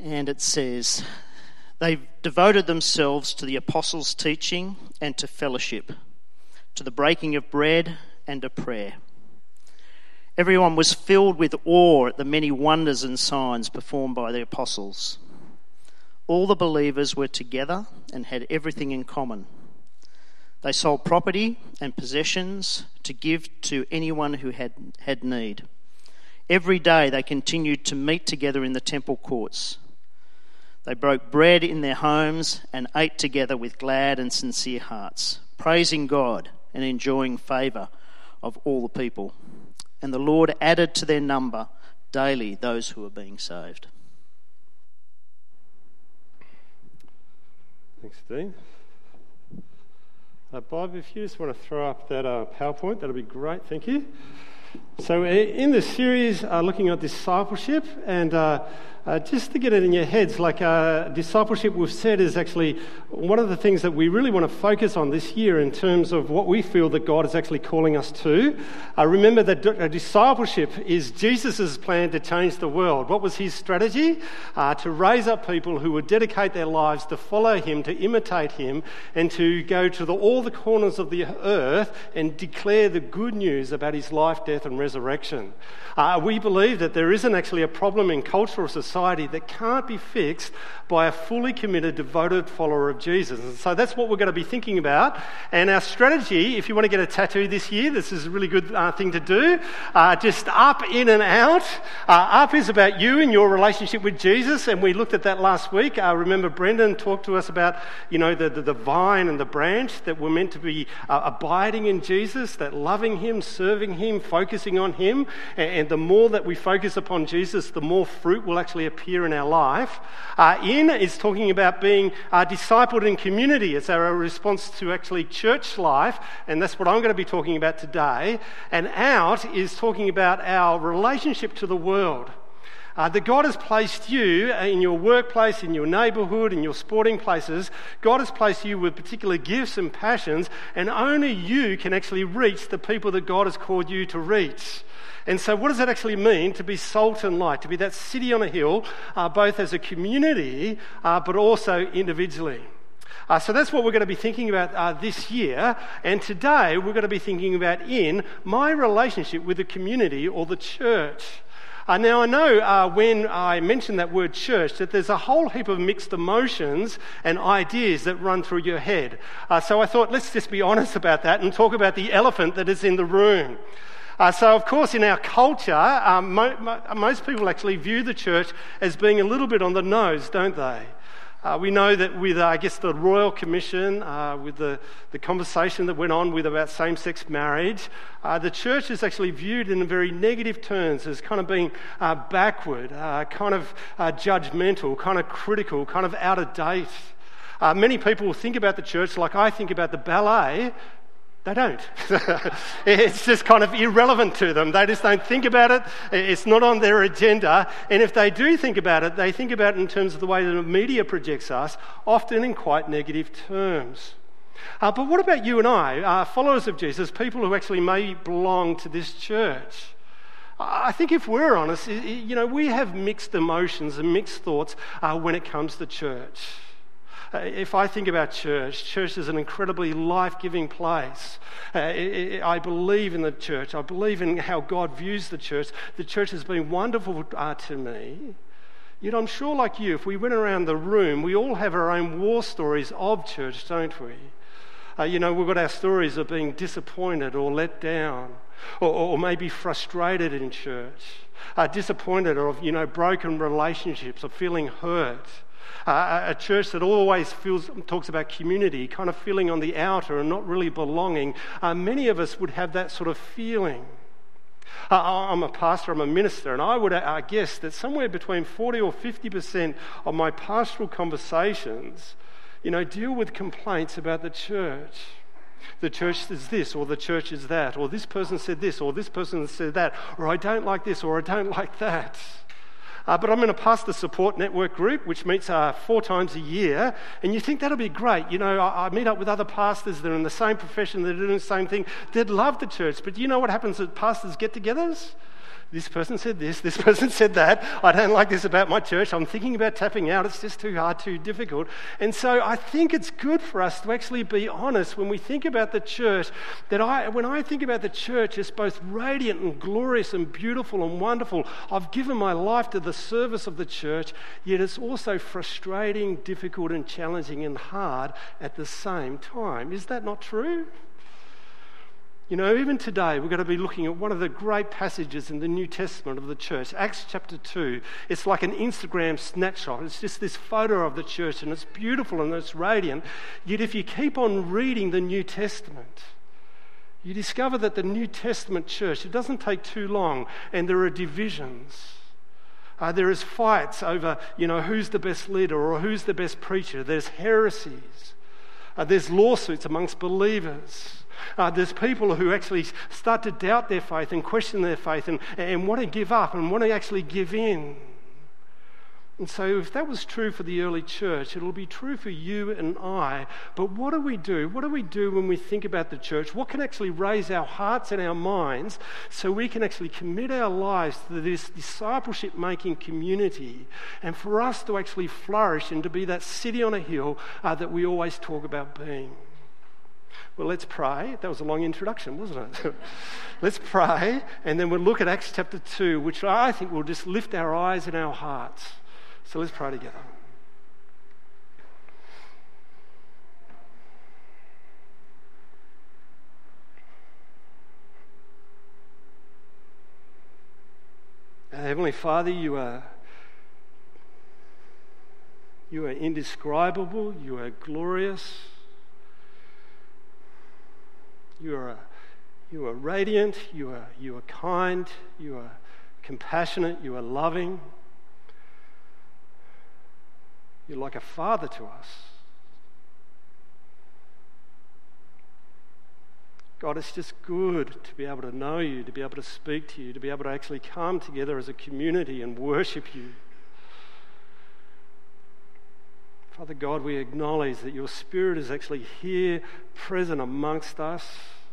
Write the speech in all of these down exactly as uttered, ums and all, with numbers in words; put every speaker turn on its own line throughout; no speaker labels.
And it says, they devoted themselves to the apostles' teaching and to fellowship, to the breaking of bread and to prayer. Everyone was filled with awe at the many wonders and signs performed by the apostles. All the believers were together and had everything in common. They sold property and possessions to give to anyone who had, had need. Every day they continued to meet together in the temple courts. They broke bread in their homes and ate together with glad and sincere hearts, praising God and enjoying favour of all the people. And the Lord added to their number daily those who were being saved.
Thanks, Dean. Uh, Bob, if you just want to throw up that uh, PowerPoint, that'll be great, thank you. So in this series, uh, looking at discipleship, and uh, uh, just to get it in your heads, like uh, discipleship, we've said, is actually one of the things that we really want to focus on this year in terms of what we feel that God is actually calling us to. Uh, remember that d- discipleship is Jesus' plan to change the world. What was his strategy? Uh, to raise up people who would dedicate their lives to follow him, to imitate him, and to go to the, all the corners of the earth and declare the good news about his life, death, and resurrection. Uh, we believe that there isn't actually a problem in cultural society that can't be fixed by a fully committed, devoted follower of Jesus. And so that's what we're going to be thinking about. And our strategy, if you want to get a tattoo this year, this is a really good uh, thing to do. Uh, just up, in and out. Uh, up is about you and your relationship with Jesus, and we looked at that last week. Uh, remember Brendan talked to us about, you know, the, the, the vine and the branch, that we're meant to be uh, abiding in Jesus, that loving him, serving him, focusing on him, and, and the more that we focus upon Jesus, the more fruit will actually appear in our life. Uh, in is talking about being uh, discipled in community. It's our response to actually church life, and that's what I'm going to be talking about today. And out is talking about our relationship to the world. Uh, that God has placed you in your workplace, in your neighbourhood, in your sporting places. God has placed you with particular gifts and passions, and only you can actually reach the people that God has called you to reach. And so what does that actually mean to be salt and light, to be that city on a hill, uh, both as a community, uh, but also individually? Uh, so that's what we're going to be thinking about uh, this year. And today we're going to be thinking about in my relationship with the community or the church. Uh, now, I know uh, when I mention that word church that there's a whole heap of mixed emotions and ideas that run through your head. Uh, so I thought, let's just be honest about that and talk about the elephant that is in the room. Uh, so, of course, in our culture, um, mo- mo- most people actually view the church as being a little bit on the nose, don't they? Uh, we know that with, uh, I guess, the Royal Commission, uh, with the, the conversation that went on with about same-sex marriage, uh, the church is actually viewed in very negative terms as kind of being uh, backward, uh, kind of uh, judgmental, kind of critical, kind of out of date. Uh, many people think about the church like I think about the ballet. They don't. It's just kind of irrelevant to them. They just don't think about it. It's not on their agenda. And if they do think about it, they think about it in terms of the way that the media projects us, often in quite negative terms. Uh, but what about you and I, uh, followers of Jesus, people who actually may belong to this church? I think if we're honest, you know, we have mixed emotions and mixed thoughts uh, when it comes to church. If I think about church, church is an incredibly life-giving place. Uh, I believe in the church. I believe in how God views the church. The church has been wonderful uh, to me. Yet I'm sure, like you, if we went around the room, we all have our own war stories of church, don't we? Uh, you know, we've got our stories of being disappointed or let down, or, or maybe frustrated in church, uh, disappointed, or, you know, broken relationships, or feeling hurt. Uh, a church that always feels, talks about community, kind of feeling on the outer and not really belonging. Uh, many of us would have that sort of feeling. Uh, I'm a pastor, I'm a minister, and I would uh, guess that somewhere between forty or fifty percent of my pastoral conversations, you know, deal with complaints about the church. The church is this, or the church is that, or this person said this, or this person said that, or I don't like this, or I don't like that. Uh, but I'm in a pastor support network group which meets uh, four times a year, and you think that'll be great. You know, I, I meet up with other pastors that are in the same profession, that are doing the same thing. They'd love the church, but you know what happens at pastors' get-togethers? this person said this, this person said that. I don't like this about my church. I'm thinking about tapping out. It's just too hard, too difficult. And so I think it's good for us to actually be honest when we think about the church, that I, when I think about the church, it's both radiant and glorious and beautiful and wonderful. I've given my life to the service of the church, yet it's also frustrating, difficult and challenging and hard at the same time. Is that not true? You know, even today, we're going to be looking at one of the great passages in the New Testament of the church, Acts chapter two. It's like an Instagram snapshot. It's just this photo of the church, and it's beautiful and it's radiant. Yet if you keep on reading the New Testament, you discover that the New Testament church, it doesn't take too long, and there are divisions. Uh, there is fights over, you know, who's the best leader or who's the best preacher. There's heresies. Uh, there's lawsuits amongst believers. Uh, there's people who actually start to doubt their faith and question their faith and, and want to give up and want to actually give in. And so if that was true for the early church, it'll be true for you and I. But what do we do? What do we do when we think about the church? What can actually raise our hearts and our minds so we can actually commit our lives to this discipleship-making community and for us to actually flourish and to be that city on a hill uh, that we always talk about being? Well, let's pray. That was a long introduction, wasn't it? Let's pray, and then we'll look at Acts chapter two, which I think will just lift our eyes and our hearts. So let's pray together. Our Heavenly Father, you are, you are indescribable, you are glorious. You are, you are radiant, you are, you are kind, you are compassionate, you are loving. You're like a father to us. God, it's just good to be able to know you, to be able to speak to you, to be able to actually come together as a community and worship you. Father God, we acknowledge that your Spirit is actually here, present amongst us.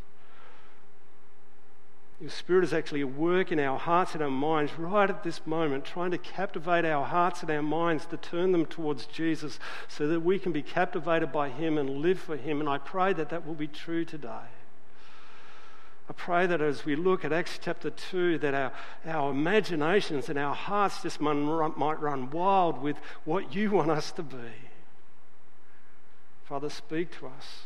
Your Spirit is actually at work in our hearts and our minds right at this moment, trying to captivate our hearts and our minds to turn them towards Jesus so that we can be captivated by him and live for him. And I pray that that will be true today. I pray that as we look at Acts chapter two, that our, our imaginations and our hearts just might run wild with what you want us to be. Father, speak to us.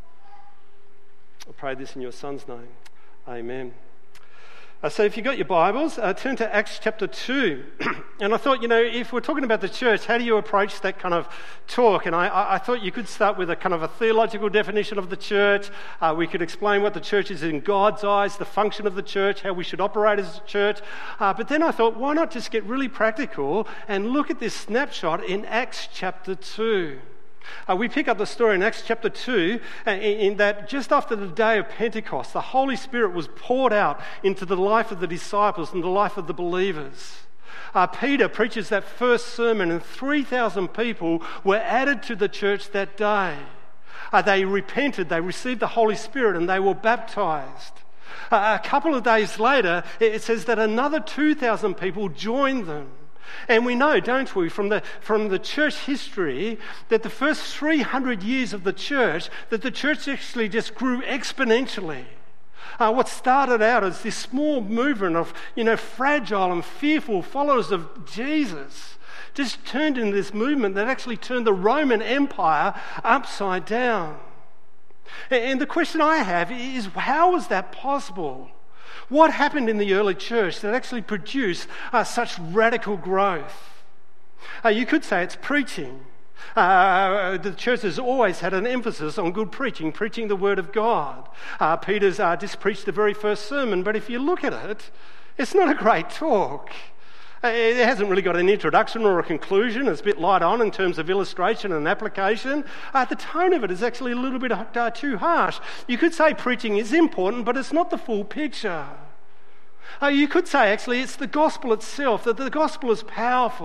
I pray this in your Son's name. Amen. Uh, so if you've got your Bibles, uh, turn to Acts chapter two. And I thought, you know, if we're talking about the church, how do you approach that kind of talk? And I, I, I thought you could start with a kind of a theological definition of the church. Uh, we could explain what the church is in God's eyes, the function of the church, how we should operate as a church. Uh, but then I thought, why not just get really practical and look at this snapshot in Acts chapter two? Uh, we pick up the story in Acts chapter two uh, in, in that just after the day of Pentecost, the Holy Spirit was poured out into the life of the disciples and the life of the believers. Uh, Peter preaches that first sermon and three thousand people were added to the church that day. Uh, they repented, they received the Holy Spirit and they were baptized. Uh, a couple of days later, it says that another two thousand people joined them. And we know, don't we, from the from the church history, that the first three hundred years of the church, that the church actually just grew exponentially. Uh, what started out as this small movement of, you know, fragile and fearful followers of Jesus, just turned into this movement that actually turned the Roman Empire upside down. And the question I have is, how is that possible? What happened in the early church that actually produced uh, such radical growth? Uh, you could say it's preaching. Uh, the church has always had an emphasis on good preaching, preaching the word of God. Uh, Peter's uh, just preached the very first sermon, but if you look at it, it's not a great talk. Uh, it hasn't really got an introduction or a conclusion. It's a bit light on in terms of illustration and application. Uh, the tone of it is actually a little bit uh, too harsh. You could say preaching is important, but it's not the full picture. Uh, you could say actually it's the gospel itself, that the gospel is powerful.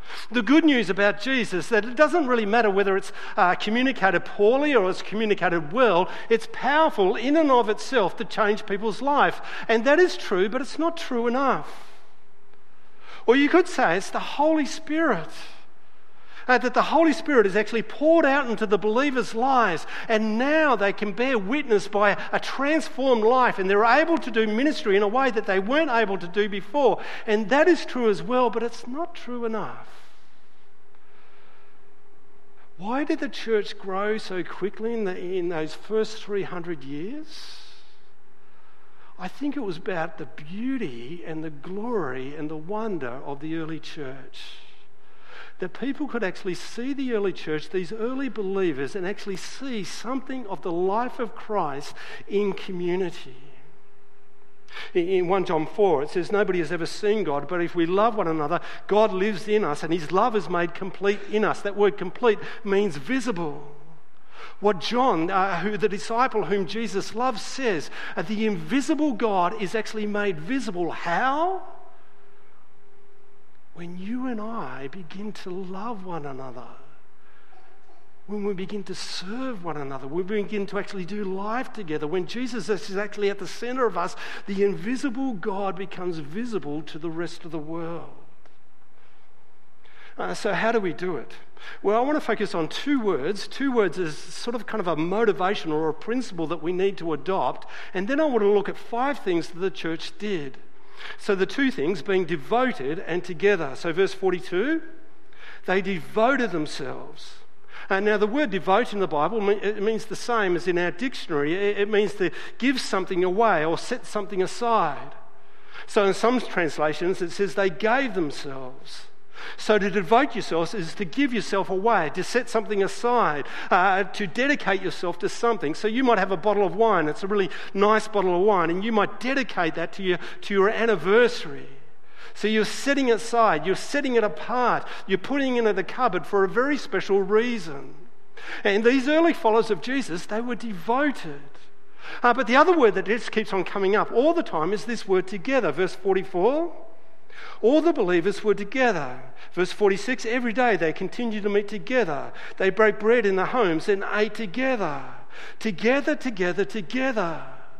The good news about Jesus is that it doesn't really matter whether it's uh, communicated poorly or it's communicated well. It's powerful in and of itself to change people's life. And that is true, but it's not true enough. Or you could say it's the Holy Spirit. Uh, that the Holy Spirit is actually poured out into the believers' lives, and now they can bear witness by a, a transformed life, and they're able to do ministry in a way that they weren't able to do before. And that is true as well, but it's not true enough. Why did the church grow so quickly in, the, in those first three hundred years? I think it was about the beauty and the glory and the wonder of the early church. That people could actually see the early church, these early believers, and actually see something of the life of Christ in community. In First John four, it says, nobody has ever seen God, but if we love one another, God lives in us, and his love is made complete in us. That word complete means visible. What John, uh, who the disciple whom Jesus loves, says, uh, the invisible God is actually made visible. How? When you and I begin to love one another, when we begin to serve one another, we begin to actually do life together, when Jesus is actually at the center of us, the invisible God becomes visible to the rest of the world. Uh, so how do we do it? Well, I want to focus on two words. Two words as sort of kind of a motivation or a principle that we need to adopt. And then I want to look at five things that the church did. So the two things being devoted and together. So verse forty-two, they devoted themselves. And now the word devote in the Bible, it means the same as in our dictionary. It means to give something away or set something aside. So in some translations it says they gave themselves. So to devote yourselves is to give yourself away, to set something aside, uh, to dedicate yourself to something. So you might have a bottle of wine. It's a really nice bottle of wine, and you might dedicate that to your, to your anniversary. So you're setting it aside, you're setting it apart, you're putting it into the cupboard for a very special reason. And these early followers of Jesus, they were devoted. Uh, but the other word that just keeps on coming up all the time is this word together. Verse forty-four, all the believers were together. Verse forty-six, every day they continued to meet together. They broke bread in their homes and ate together. Together, together, together.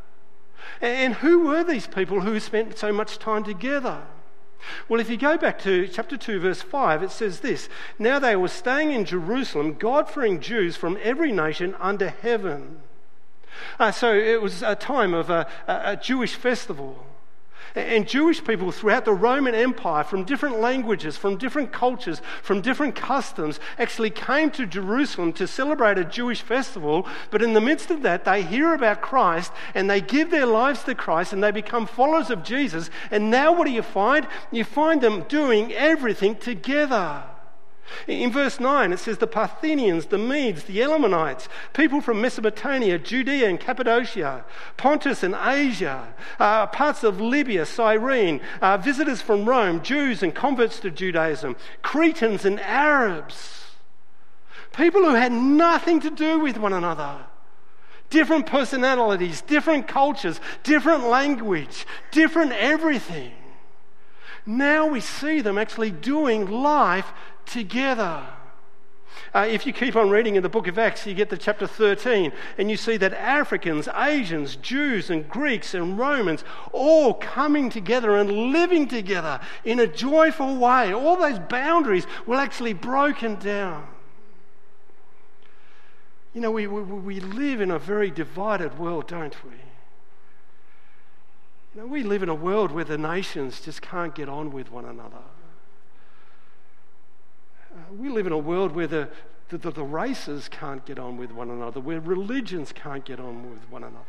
And who were these people who spent so much time together? Well, if you go back to chapter two, verse five, it says this, now they were staying in Jerusalem, God-fearing Jews from every nation under heaven. Uh, so it was a time of a, a Jewish festival. And Jewish people throughout the Roman Empire, from different languages, from different cultures, from different customs, actually came to Jerusalem to celebrate a Jewish festival. But in the midst of that, they hear about Christ and they give their lives to Christ and they become followers of Jesus. And now what do you find? You find them doing everything together. In verse nine, it says the Parthians, the Medes, the Elamites, people from Mesopotamia, Judea and Cappadocia, Pontus and Asia, uh, parts of Libya, Cyrene, uh, visitors from Rome, Jews and converts to Judaism, Cretans and Arabs, people who had nothing to do with one another. Different personalities, different cultures, different language, different everything. Now we see them actually doing life together. Uh, if you keep on reading in the book of Acts, you get to chapter thirteen, and you see that Africans, Asians, Jews and Greeks and Romans all coming together and living together in a joyful way. All those boundaries were actually broken down. You know, we, we, we live in a very divided world, don't we? You know, we live in a world where the nations just can't get on with one another. Uh, we live in a world where the, the, the, the races can't get on with one another, where religions can't get on with one another.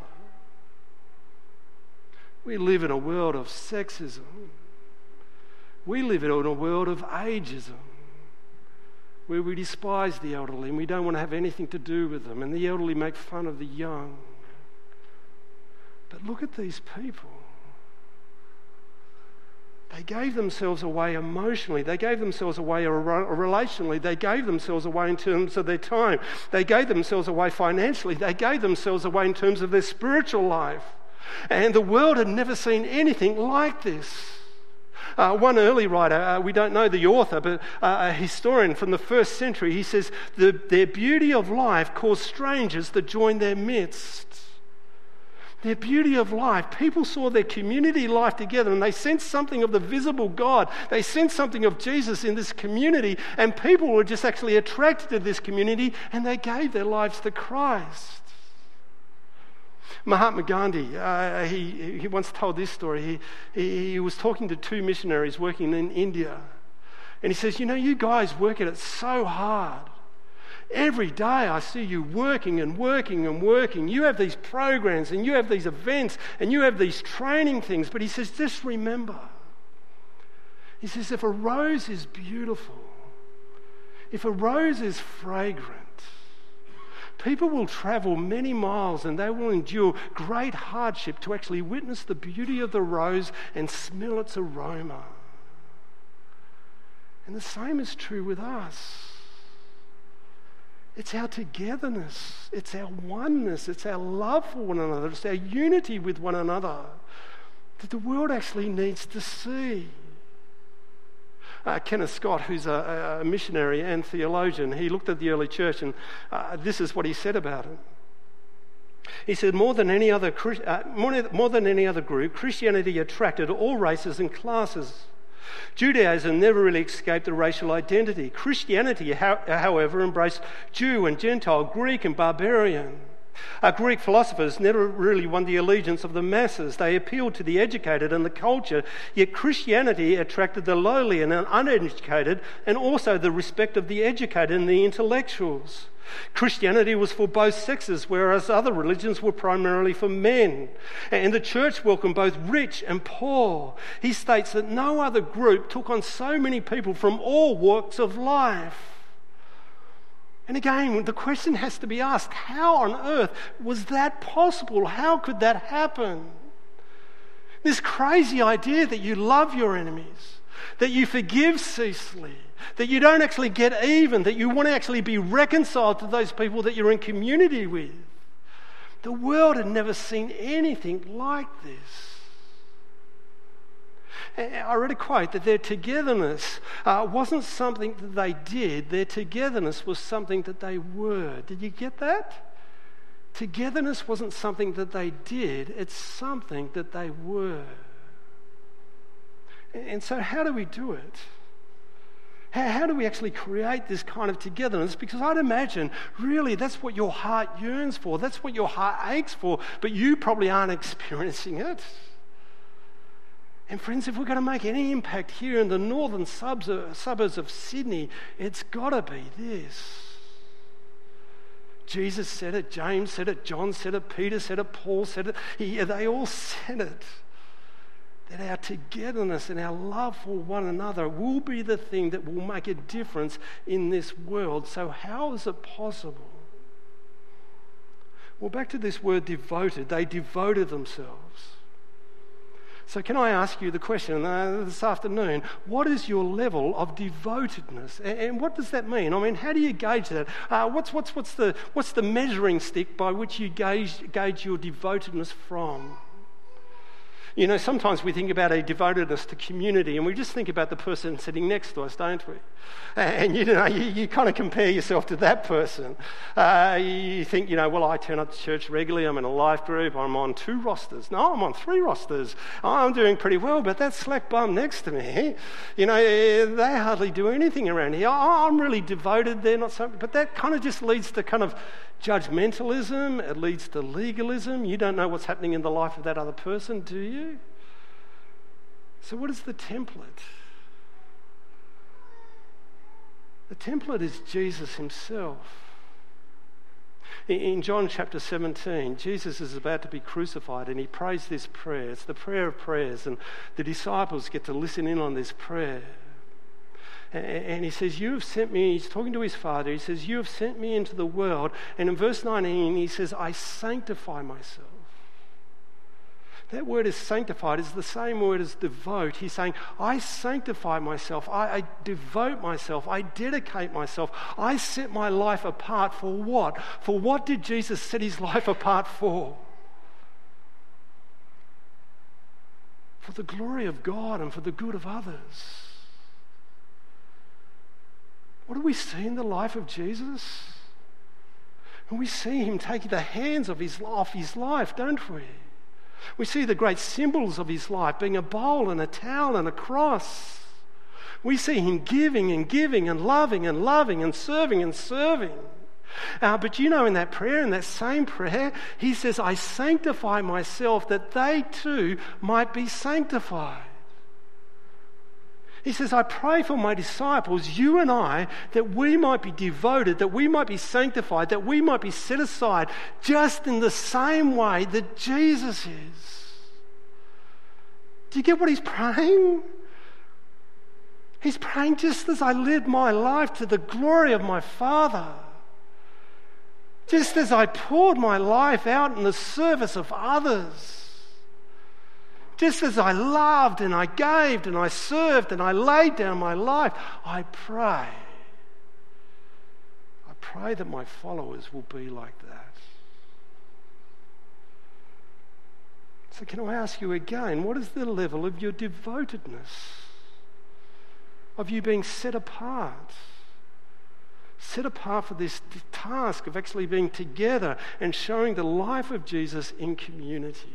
We live in a world of sexism. We live in a world of ageism, where we despise the elderly and we don't want to have anything to do with them, and the elderly make fun of the young. But look at these people. They gave themselves away emotionally. They gave themselves away relationally. They gave themselves away in terms of their time. They gave themselves away financially. They gave themselves away in terms of their spiritual life. And the world had never seen anything like this. Uh, one early writer, uh, we don't know the author, but uh, a historian from the first century, he says, the, their beauty of life caused strangers to join their midst. Their beauty of life, people saw their community life together and they sensed something of the visible God. They sensed something of Jesus in this community, and people were just actually attracted to this community and they gave their lives to Christ. Mahatma Gandhi, uh, he, he once told this story. He, he, he was talking to two missionaries working in India. And he says, you know, you guys work at it so hard. Every day I see you working and working and working. You have these programs and you have these events and you have these training things. But he says, just remember. He says, if a rose is beautiful, if a rose is fragrant, people will travel many miles and they will endure great hardship to actually witness the beauty of the rose and smell its aroma. And the same is true with us. It's our togetherness, it's our oneness, it's our love for one another, it's our unity with one another that the world actually needs to see. Uh, Kenneth Scott, who's a, a missionary and theologian, he looked at the early church and uh, this is what he said about it. He said, more than any other uh, more, more than any other group, Christianity attracted all races and classes. Judaism never really escaped a racial identity. Christianity, however, embraced Jew and Gentile, Greek and barbarian. Our Greek philosophers never really won the allegiance of the masses. They appealed to the educated and the culture, yet Christianity attracted the lowly and uneducated, and also the respect of the educated and the intellectuals. Christianity was for both sexes, whereas other religions were primarily for men. And the church welcomed both rich and poor. He states that no other group took on so many people from all walks of life. And again, the question has to be asked, how on earth was that possible? How could that happen? This crazy idea that you love your enemies, that you forgive ceaselessly, that you don't actually get even, that you want to actually be reconciled to those people that you're in community with. The world had never seen anything like this. I read a quote that their togetherness uh, wasn't something that they did, their togetherness was something that they were. Did you get that? Togetherness wasn't something that they did, it's something that they were. And so how do we do it? How, how do we actually create this kind of togetherness? Because I'd imagine, really, that's what your heart yearns for. That's what your heart aches for. But you probably aren't experiencing it. And friends, if we're going to make any impact here in the northern suburbs of Sydney, it's got to be this. Jesus said it, James said it, John said it, Peter said it, Paul said it. He, they all said it. That our togetherness and our love for one another will be the thing that will make a difference in this world. So how is it possible? Well, back to this word devoted. They devoted themselves. So can I ask you the question uh, this afternoon, what is your level of devotedness? And, and what does that mean? I mean, how do you gauge that? Uh, what's, what's, what's, the, what's the measuring stick by which you gauge, gauge your devotedness from? You know, sometimes we think about a devotedness to community and we just think about the person sitting next to us, don't we? And, you know, you, you kind of compare yourself to that person. Uh, you think, you know, well, I turn up to church regularly, I'm in a life group, I'm on two rosters. No, I'm on three rosters. I'm doing pretty well, but that slack bum next to me, you know, they hardly do anything around here. I'm really devoted, they're not so... But that kind of just leads to kind of judgmentalism, it leads to legalism. You don't know what's happening in the life of that other person, do you? So what is the template? The template is Jesus himself. In John chapter seventeen, Jesus is about to be crucified and he prays this prayer. It's the prayer of prayers, and the disciples get to listen in on this prayer. And he says, you have sent me, he's talking to his Father, he says, you have sent me into the world. And in verse nineteen, he says, I sanctify myself. That word is sanctified is the same word as devote. He's saying, I sanctify myself, I, I devote myself, I dedicate myself, I set my life apart for what? For what did Jesus set his life apart for? for the glory of God and for the good of others. What do we see in the life of Jesus? And we see him taking the hands of his, off his life, don't we? We see the great symbols of his life being a bowl and a towel and a cross. We see him giving and giving and loving and loving and serving and serving. Uh, but you know, in that prayer, in that same prayer, he says, I sanctify myself that they too might be sanctified. He says, I pray for my disciples, you and I, that we might be devoted, that we might be sanctified, that we might be set aside just in the same way that Jesus is. Do you get what he's praying? He's praying, just as I lived my life to the glory of my Father, just as I poured my life out in the service of others, just as I loved and I gave and I served and I laid down my life, I pray. I pray that my followers will be like that. So can I ask you again, what is the level of your devotedness? Of you being set apart? Set apart for this task of actually being together and showing the life of Jesus in community.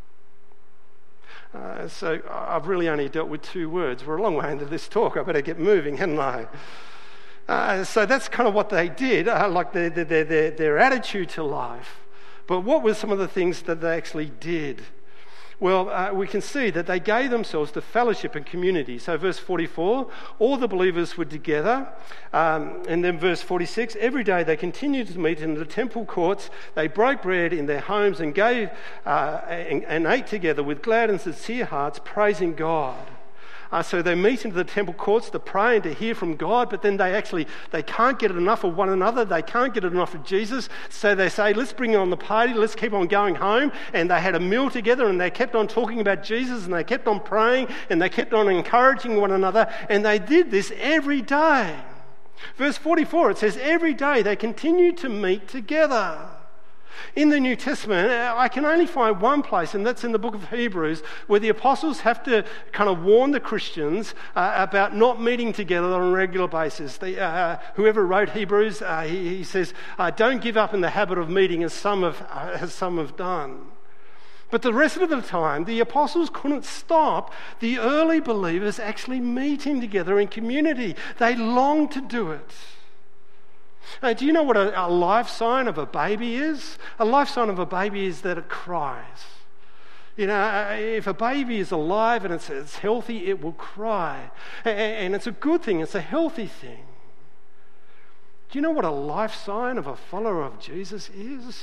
Uh, so I've really only dealt with two words. We're a long way into this talk. I better get moving, hadn't I? Uh, so that's kind of what they did, uh, like their, their, their, their attitude to life. But what were some of the things that they actually did? Well, uh, we can see that they gave themselves to fellowship and community. So verse forty-four, all the believers were together. Um, and then verse forty-six, every day they continued to meet in the temple courts. They broke bread in their homes and gave uh, and, and ate together with glad and sincere hearts, praising God. Uh, so they meet into the temple courts to pray and to hear from God, but then they actually, they can't get enough of one another. They can't get enough of Jesus. So they say, let's bring on the party. Let's keep on going home. And they had a meal together and they kept on talking about Jesus and they kept on praying and they kept on encouraging one another. And they did this every day. Verse forty-four, it says, every day they continued to meet together. In the New Testament, I can only find one place, and that's in the book of Hebrews, where the apostles have to kind of warn the Christians uh, about not meeting together on a regular basis. They, uh, whoever wrote Hebrews, uh, he, he says, uh, don't give up in the habit of meeting as some have, uh, as some have done. But the rest of the time, the apostles couldn't stop the early believers actually meeting together in community. They longed to do it. Uh, do you know what a, a life sign of a baby is? A life sign of a baby is that it cries. You know, if a baby is alive and it's, it's healthy, it will cry. And, and it's a good thing, it's a healthy thing. Do you know what a life sign of a follower of Jesus is?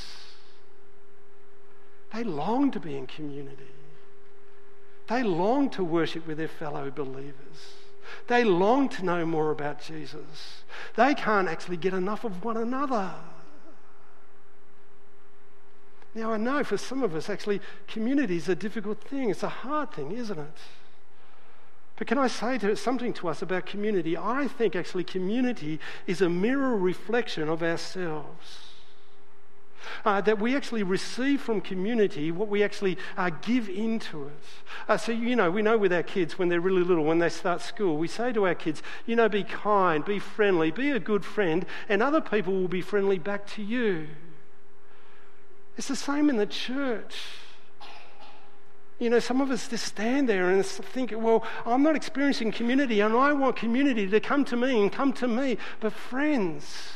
They long to be in community. They long to worship with their fellow believers. They long to know more about Jesus. They can't actually get enough of one another. Now, I know for some of us, actually, community is a difficult thing. It's a hard thing, isn't it? But can I say to, something to us about community? I think, actually, community is a mirror reflection of ourselves. Uh, that we actually receive from community what we actually uh, give into it. Uh, so, you know, we know with our kids when they're really little, when they start school, we say to our kids, you know, be kind, be friendly, be a good friend, and other people will be friendly back to you. It's the same in the church. You know, some of us just stand there and think, well, I'm not experiencing community and I want community to come to me and come to me. But friends,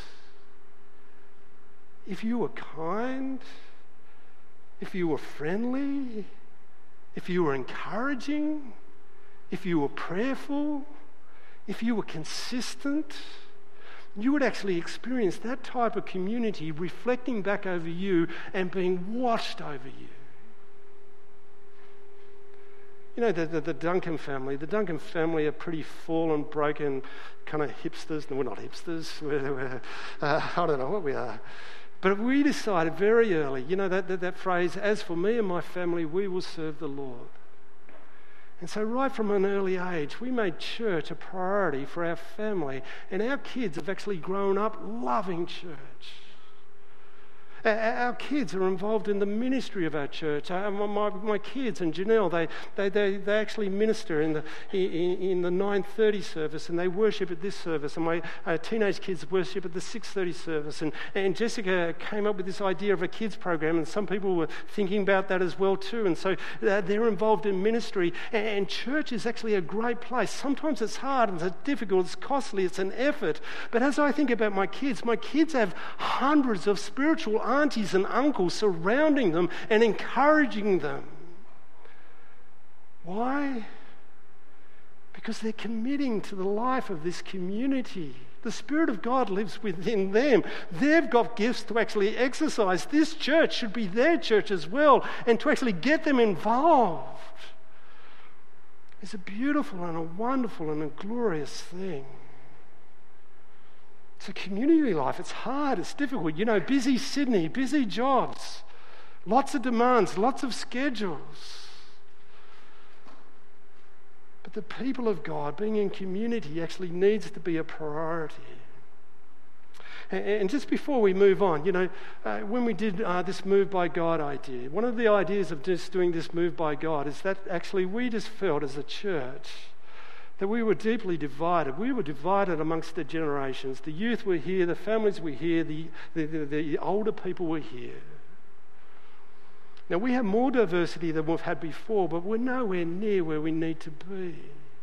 if you were kind, if you were friendly, if you were encouraging, if you were prayerful, if you were consistent, you would actually experience that type of community reflecting back over you and being washed over you. You know, the, the, the Duncan family, the Duncan family are pretty fallen, broken, kind of hipsters. No, we're not hipsters. We're, we're, uh, I don't know what we are. But we decided very early, you know, that, that, that phrase, as for me and my family, we will serve the Lord. And so right from an early age, we made church a priority for our family. And our kids have actually grown up loving church. Our kids are involved in the ministry of our church. My, my, my kids and Janelle, they, they, they, they actually minister in the in, in the nine thirty service, and they worship at this service. And my uh, teenage kids worship at the six thirty service. And, and Jessica came up with this idea of a kids program, and some people were thinking about that as well too. And so uh, they're involved in ministry. And, and church is actually a great place. Sometimes it's hard and it's difficult, it's costly, it's an effort. But as I think about my kids, my kids have hundreds of spiritual aunties and uncles surrounding them and encouraging them. Why? Because they're committing to the life of this community. The Spirit of God lives within them. They've got gifts to actually exercise. This church should be their church as well, and to actually get them involved is a beautiful and a wonderful and a glorious thing. It's a community life. It's hard. It's difficult. You know, busy Sydney, busy jobs, lots of demands, lots of schedules. But the people of God, being in community, actually needs to be a priority. And, and just before we move on, you know, uh, when we did uh, this Move by God idea, one of the ideas of just doing this Move by God is that actually we just felt as a church that we were deeply divided. We were divided amongst the generations. The youth were here, the families were here, the, the, the, the older people were here. Now, we have more diversity than we've had before, but we're nowhere near where we need to be.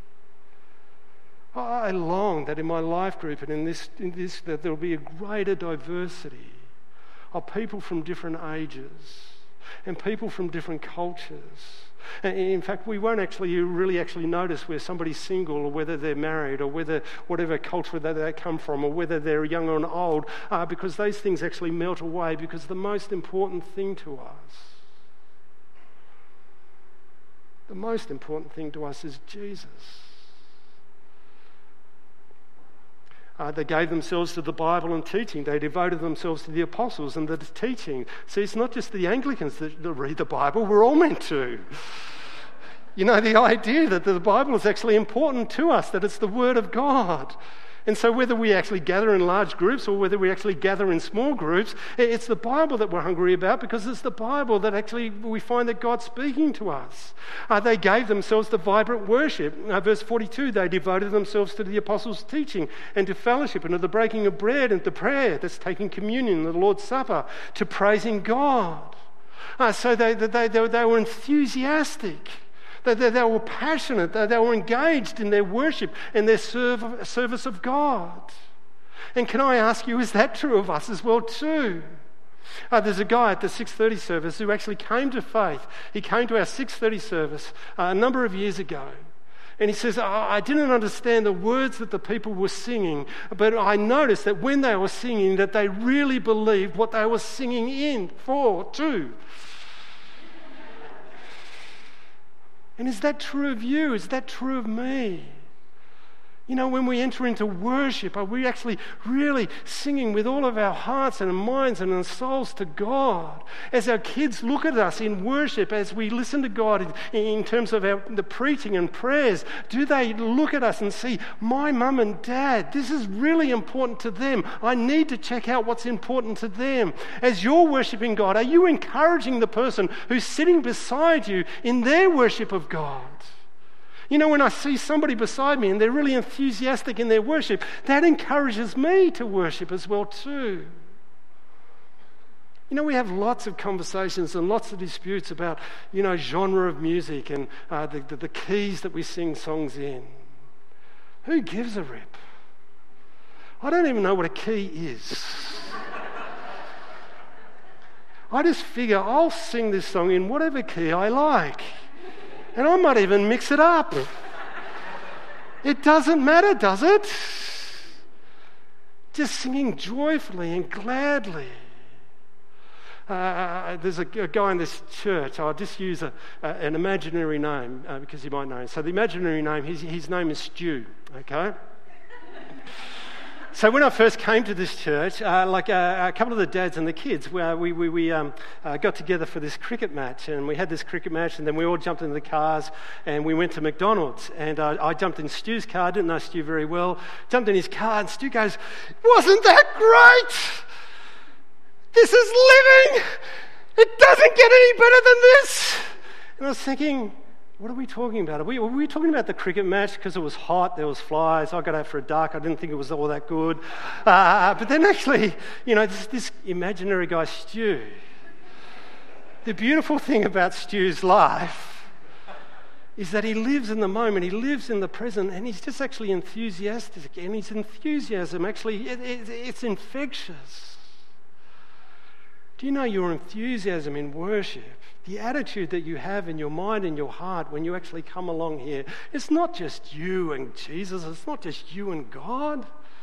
I long that in my life group and in this, in this that there will be a greater diversity of people from different ages and people from different cultures. And in fact, we won't actually really actually notice where somebody's single or whether they're married or whether whatever culture that they come from or whether they're young or old, uh, because those things actually melt away, because the most important thing to us, the most important thing to us is Jesus. Uh, they gave themselves to the Bible and teaching. They devoted themselves to the apostles and the teaching. See, it's not just the Anglicans that, that read the Bible. We're all meant to. You know, the idea that the Bible is actually important to us, that it's the Word of God. And so whether we actually gather in large groups or whether we actually gather in small groups, it's the Bible that we're hungry about, because it's the Bible that actually we find that God's speaking to us. Uh, they gave themselves to vibrant worship. Uh, verse forty-two, they devoted themselves to the apostles' teaching and to fellowship and to the breaking of bread and to prayer, that's taking communion, the Lord's Supper, to praising God. Uh, so they, they, they, they were enthusiastic. They, they, they were passionate. They, they were engaged in their worship and their serve, service of God. And can I ask you, is that true of us as well too? Uh, there's a guy at the six thirty service who actually came to faith. He came to our six thirty service uh, a number of years ago. And he says, I didn't understand the words that the people were singing, but I noticed that when they were singing, that they really believed what they were singing in for too. And is that true of you? Is that true of me? You know, when we enter into worship, are we actually really singing with all of our hearts and our minds and our souls to God? As our kids look at us in worship, as we listen to God in, in terms of our, the preaching and prayers, do they look at us and see, my mum and dad, this is really important to them. I need to check out what's important to them. As you're worshiping God, are you encouraging the person who's sitting beside you in their worship of God? You know, when I see somebody beside me and they're really enthusiastic in their worship, that encourages me to worship as well too. You know, we have lots of conversations and lots of disputes about, you know, genre of music and uh, the, the, the keys that we sing songs in. Who gives a rip? I don't even know what a key is. I just figure I'll sing this song in whatever key I like. And I might even mix it up. It doesn't matter, does it? Just singing joyfully and gladly. Uh, there's a, a guy in this church. I'll just use a, a, an imaginary name uh, because you might know him. So the imaginary name, his, his name is Stu, okay? So when I first came to this church, uh, like uh, a couple of the dads and the kids, we we, we, we um, uh, got together for this cricket match, and we had this cricket match, and then we all jumped into the cars, and we went to McDonald's, and uh, I jumped in Stu's car, didn't know Stu very well, jumped in his car, and Stu goes, "Wasn't that great?" This is living. It doesn't get any better than this. And I was thinking, what are we talking about? Are we, were we talking about the cricket match because it was hot, there was flies, I got out for a duck, I didn't think it was all that good. Uh, but then actually, you know, this, this imaginary guy, Stu, the beautiful thing about Stu's life is that he lives in the moment, he lives in the present, and he's just actually enthusiastic, and his enthusiasm actually, it, it, it's infectious. Do you know your enthusiasm in worship, the attitude that you have in your mind and your heart when you actually come along here, it's not just you and Jesus, it's not just you and God.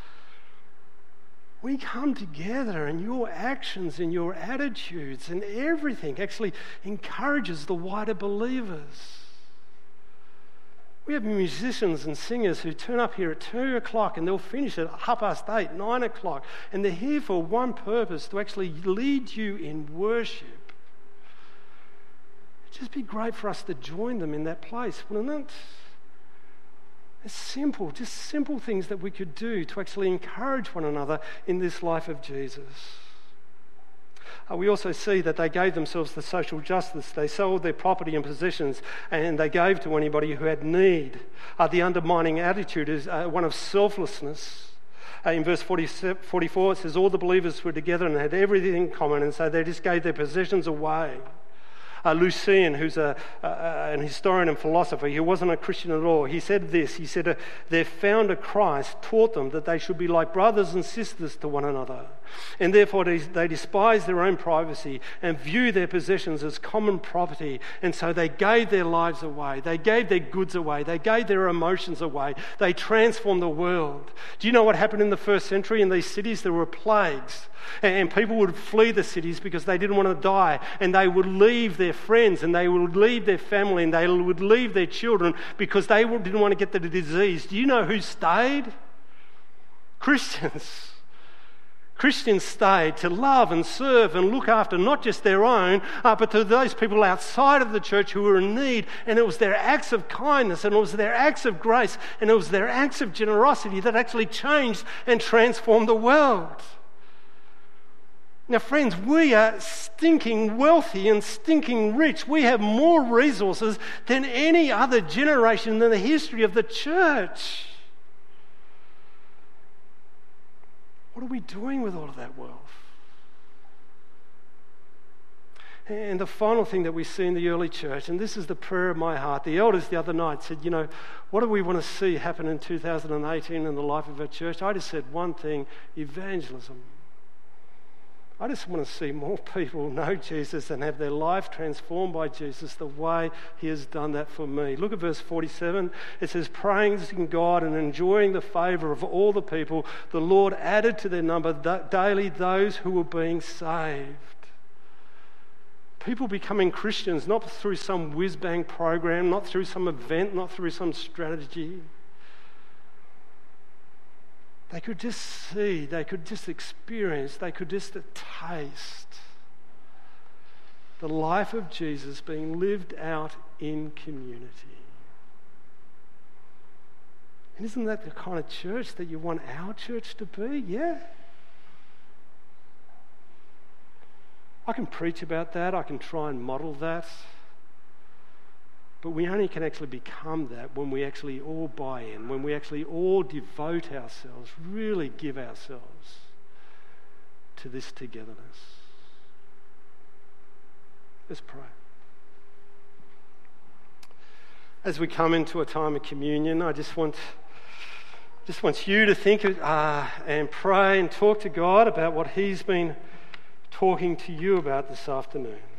We come together and your actions and your attitudes and everything actually encourages the wider believers. We have musicians and singers who turn up here at two o'clock and they'll finish at half past eight, nine o'clock, and they're here for one purpose, to actually lead you in worship. It'd just be great for us to join them in that place, wouldn't it? It's simple, just simple things that we could do to actually encourage one another in this life of Jesus. Uh, we also see that they gave themselves to social justice. They sold their property and possessions and they gave to anybody who had need. Uh, the undermining attitude is uh, one of selflessness. Uh, in verse forty-four, it says, all the believers were together and had everything in common, and so they just gave their possessions away. Uh, Lucian, who's a, uh, an historian and philosopher, he wasn't a Christian at all. He said this, he said, uh, their founder Christ taught them that they should be like brothers and sisters to one another. And therefore they, they despise their own privacy and view their possessions as common property. And so they gave their lives away. They gave their goods away. They gave their emotions away. They transformed the world. Do you know what happened in the first century in these cities? There were plagues. And people would flee the cities because they didn't want to die. And they would leave their friends and they would leave their family and they would leave their children because they didn't want to get the disease. Do you know who stayed? Christians. Christians stayed to love and serve and look after not just their own, uh, but to those people outside of the church who were in need. And it was their acts of kindness and it was their acts of grace and it was their acts of generosity that actually changed and transformed the world. Now, friends, we are stinking wealthy and stinking rich. We have more resources than any other generation in the history of the church. What are we doing with all of that wealth? And the final thing that we see in the early church, and this is the prayer of my heart, the elders the other night said, you know, what do we want to see happen in two thousand eighteen in the life of our church? I just said one thing, evangelism. I just want to see more people know Jesus and have their life transformed by Jesus the way he has done that for me. Look at verse forty-seven. It says, praising God and enjoying the favour of all the people, the Lord added to their number daily those who were being saved. People becoming Christians, not through some whiz-bang program, not through some event, not through some strategy. They could just see, they could just experience, they could just taste the life of Jesus being lived out in community. And isn't that the kind of church that you want our church to be? Yeah. I can preach about that, I can try and model that. But we only can actually become that when we actually all buy in, when we actually all devote ourselves, really give ourselves to this togetherness. Let's pray. As we come into a time of communion, I just want, just want you to think uh, and pray and talk to God about what he's been talking to you about this afternoon.